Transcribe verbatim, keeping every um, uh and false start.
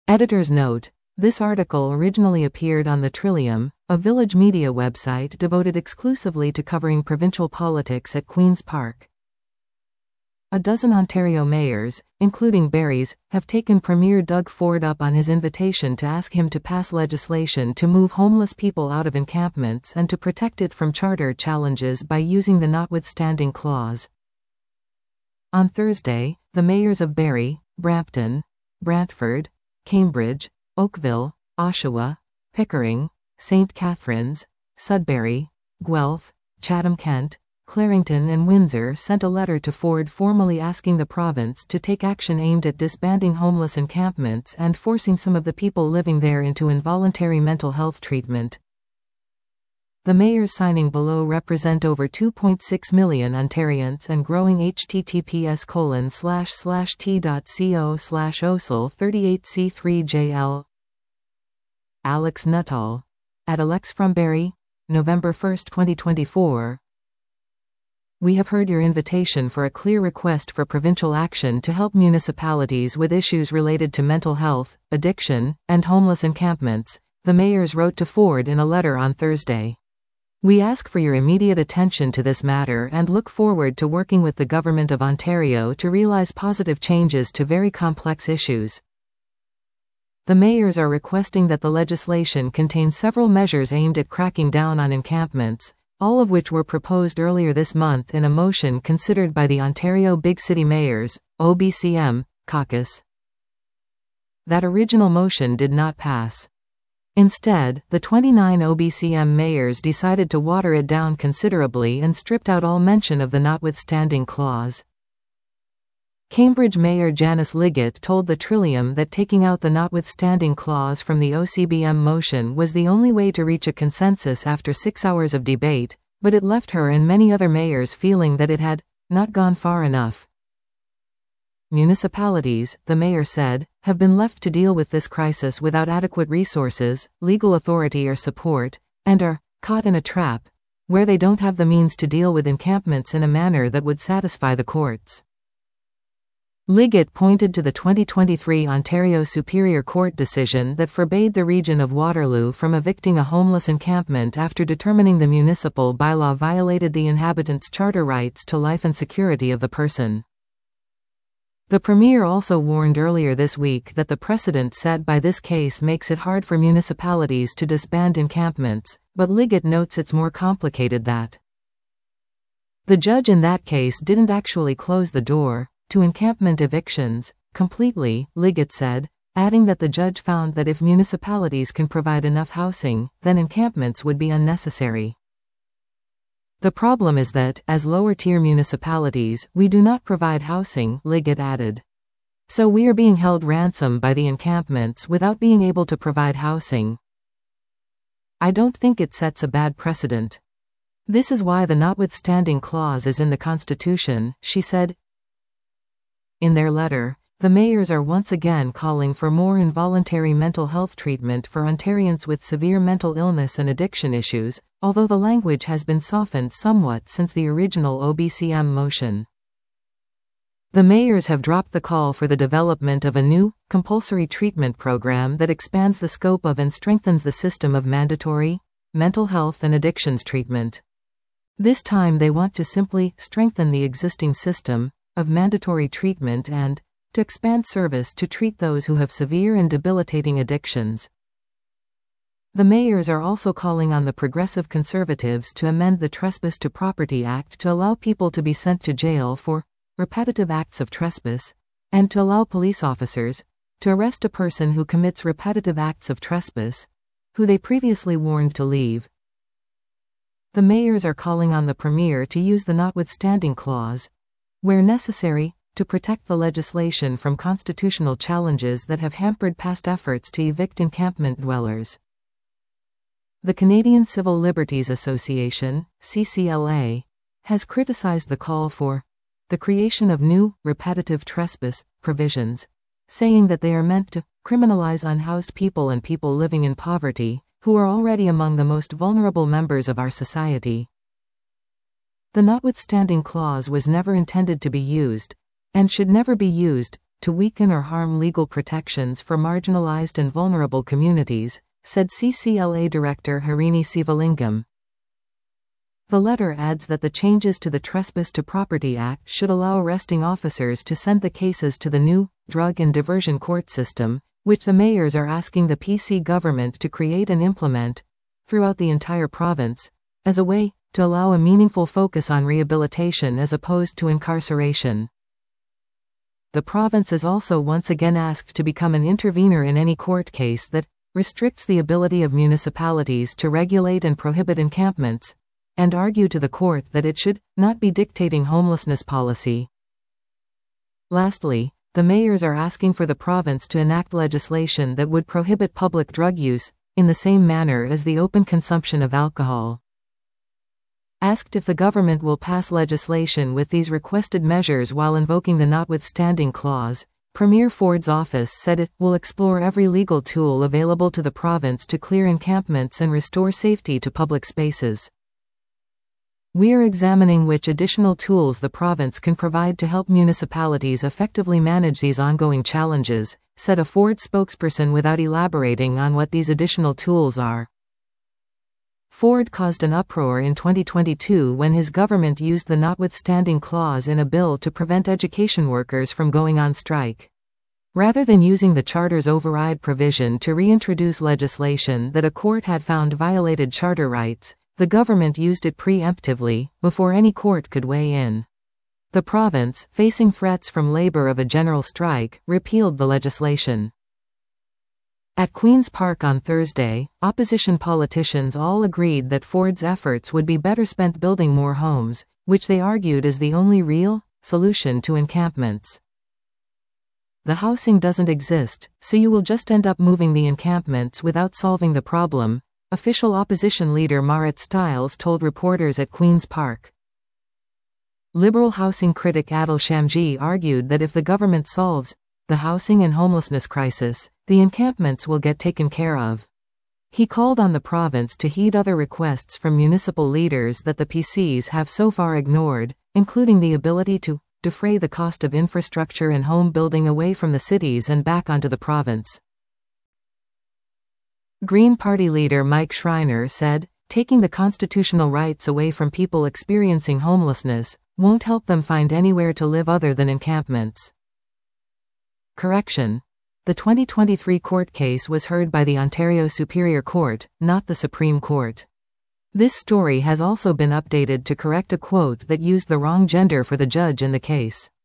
Editor's note: this article originally appeared on the Trillium, a village media website devoted exclusively to covering provincial politics at Queen's Park. A dozen Ontario mayors, including Barrie's, have taken Premier Doug Ford up on his invitation to ask him to pass legislation to move homeless people out of encampments and to protect it from charter challenges by using the notwithstanding clause. On Thursday, the mayors of Barrie, Brampton, Brantford, Cambridge, Oakville, Oshawa, Pickering, Saint Catharines, Sudbury, Guelph, Chatham-Kent, Clarington and Windsor sent a letter to Ford formally asking the province to take action aimed at disbanding homeless encampments and forcing some of the people living there into involuntary mental health treatment. The mayors signing below represent over two point six million Ontarians and growing. https colon slash slash t.co slash osl thirty-eight c three j l. Alex Nuttall. At Alex from Barrie, November first twenty twenty-four. We have heard your invitation for a clear request for provincial action to help municipalities with issues related to mental health, addiction, and homeless encampments, the mayors wrote to Ford in a letter on Thursday. We ask for your immediate attention to this matter and look forward to working with the Government of Ontario to realize positive changes to very complex issues. The mayors are requesting that the legislation contain several measures aimed at cracking down on encampments, all of which were proposed earlier this month in a motion considered by the Ontario Big City Mayors, O B C M, caucus. That original motion did not pass. Instead, the twenty-nine O B C M mayors decided to water it down considerably and stripped out all mention of the notwithstanding clause. Cambridge Mayor Janice Liggett told the Trillium that taking out the notwithstanding clause from the O C B M motion was the only way to reach a consensus after six hours of debate, but it left her and many other mayors feeling that it had not gone far enough. Municipalities, the mayor said, have been left to deal with this crisis without adequate resources, legal authority or support, and are caught in a trap where they don't have the means to deal with encampments in a manner that would satisfy the courts. Liggett pointed to the twenty twenty-three Ontario Superior Court decision that forbade the region of Waterloo from evicting a homeless encampment after determining the municipal bylaw violated the inhabitants' charter rights to life and security of the person. The Premier also warned earlier this week that the precedent set by this case makes it hard for municipalities to disband encampments, but Liggett notes it's more complicated that the judge in that case didn't actually close the door to encampment evictions completely, Liggett said, adding that the judge found that if municipalities can provide enough housing, then encampments would be unnecessary. The problem is that, as lower-tier municipalities, we do not provide housing, Liggett added. So we are being held ransom by the encampments without being able to provide housing. I don't think it sets a bad precedent. This is why the notwithstanding clause is in the Constitution, she said. In their letter, the mayors are once again calling for more involuntary mental health treatment for Ontarians with severe mental illness and addiction issues, although the language has been softened somewhat since the original O B C M motion. The mayors have dropped the call for the development of a new, compulsory treatment program that expands the scope of and strengthens the system of mandatory, mental health and addictions treatment. This time they want to simply strengthen the existing system of mandatory treatment and to expand service to treat those who have severe and debilitating addictions. The mayors are also calling on the Progressive Conservatives to amend the Trespass to Property Act to allow people to be sent to jail for repetitive acts of trespass, and to allow police officers to arrest a person who commits repetitive acts of trespass, who they previously warned to leave. The mayors are calling on the Premier to use the notwithstanding clause, where necessary, to protect the legislation from constitutional challenges that have hampered past efforts to evict encampment dwellers. The Canadian Civil Liberties Association, C C L A, has criticized the call for the creation of new, repetitive trespass provisions, saying that they are meant to criminalize unhoused people and people living in poverty, who are already among the most vulnerable members of our society. The notwithstanding clause was never intended to be used, and should never be used, to weaken or harm legal protections for marginalized and vulnerable communities, said C C L A Director Harini Sivalingam. The letter adds that the changes to the Trespass to Property Act should allow arresting officers to send the cases to the new drug and diversion court system, which the mayors are asking the P C government to create and implement throughout the entire province, as a way to allow a meaningful focus on rehabilitation as opposed to incarceration. The province is also once again asked to become an intervener in any court case that restricts the ability of municipalities to regulate and prohibit encampments, and argue to the court that it should not be dictating homelessness policy. Lastly, the mayors are asking for the province to enact legislation that would prohibit public drug use, in the same manner as the open consumption of alcohol. Asked if the government will pass legislation with these requested measures while invoking the notwithstanding clause, Premier Ford's office said it will explore every legal tool available to the province to clear encampments and restore safety to public spaces. We are examining which additional tools the province can provide to help municipalities effectively manage these ongoing challenges, said a Ford spokesperson without elaborating on what these additional tools are. Ford caused an uproar in twenty twenty-two when his government used the notwithstanding clause in a bill to prevent education workers from going on strike. Rather than using the charter's override provision to reintroduce legislation that a court had found violated charter rights, the government used it preemptively, before any court could weigh in. The province, facing threats from labor of a general strike, repealed the legislation. At Queen's Park on Thursday, opposition politicians all agreed that Ford's efforts would be better spent building more homes, which they argued is the only real solution to encampments. The housing doesn't exist, so you will just end up moving the encampments without solving the problem, official opposition leader Marit Stiles told reporters at Queen's Park. Liberal housing critic Adil Shamji argued that if the government solves the housing and homelessness crisis, the encampments will get taken care of. He called on the province to heed other requests from municipal leaders that the P Cs have so far ignored, including the ability to defray the cost of infrastructure and home building away from the cities and back onto the province. Green Party leader Mike Schreiner said, taking the constitutional rights away from people experiencing homelessness won't help them find anywhere to live other than encampments. Correction. The twenty twenty-three court case was heard by the Ontario Superior Court, not the Supreme Court. This story has also been updated to correct a quote that used the wrong gender for the judge in the case.